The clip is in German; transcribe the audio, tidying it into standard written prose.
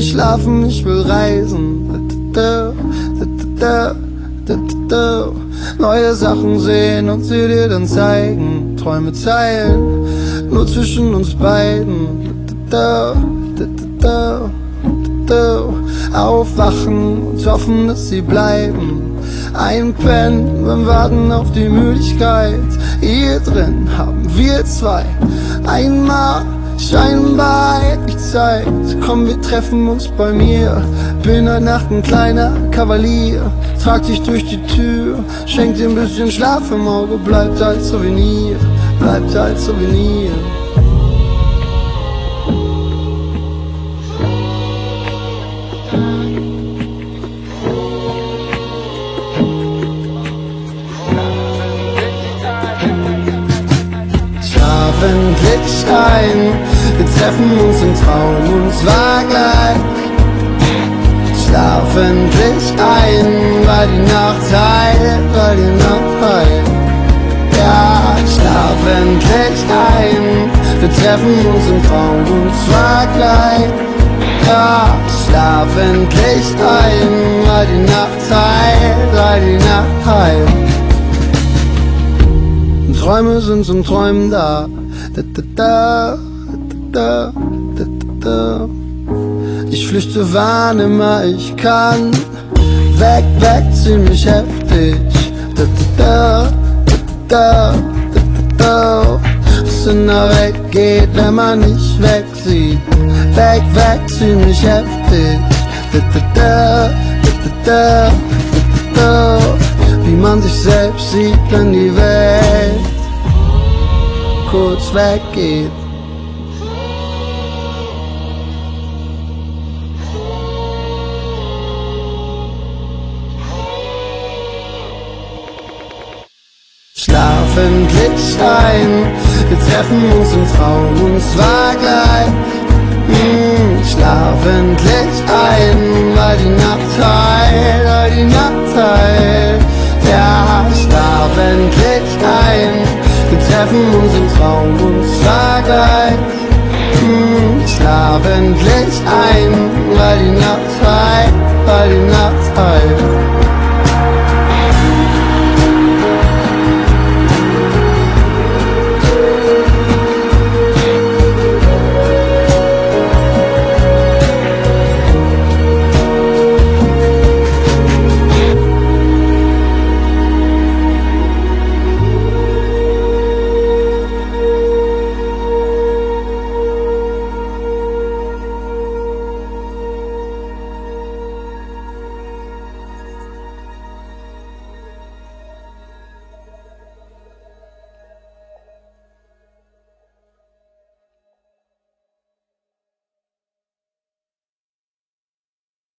schlafen, ich will reisen. Neue Sachen sehen und sie dir dann zeigen. Träume teilen, nur zwischen uns beiden. Aufwachen und hoffen, dass sie bleiben. Einpennen beim Warten auf die Müdigkeit. Hier drin haben wir zwei einmal scheinbar endlich Zeit. Komm, wir treffen uns bei mir. Bin heute Nacht ein kleiner Kavalier. Trag dich durch die Tür, schenk dir ein bisschen Schlaf im Auge. Bleibt als Souvenir, bleibt als Souvenir. Endlich ein, wir treffen uns im Traum und zwar gleich. Schlaf endlich ein, weil die Nacht heilt, weil die Nacht heilt. Ja, schlaf endlich ein, wir treffen uns im Traum und zwar gleich. Ja, schlaf endlich ein, weil die Nacht heilt, weil die Nacht heilt. Träume sind zum Träumen da. Ich flüchte wann immer ich kann. Weg, weg, ziemlich heftig. Was in der Welt geht, wenn man nicht wegsieht. Weg, weg, ziemlich heftig. Wie man sich selbst sieht, wenn die Welt kurz weggeht. Schlaf endlich ein, wir treffen uns im Traum und zwar gleich. Schlaf endlich ein, weil die Nacht heilt, weil die Nacht heilt. Ja, schlaf endlich ein, wir treffen uns im Traum und zwar gleich. Schlaf endlich ein, weil die Nacht heilt, weil die Nacht heilt.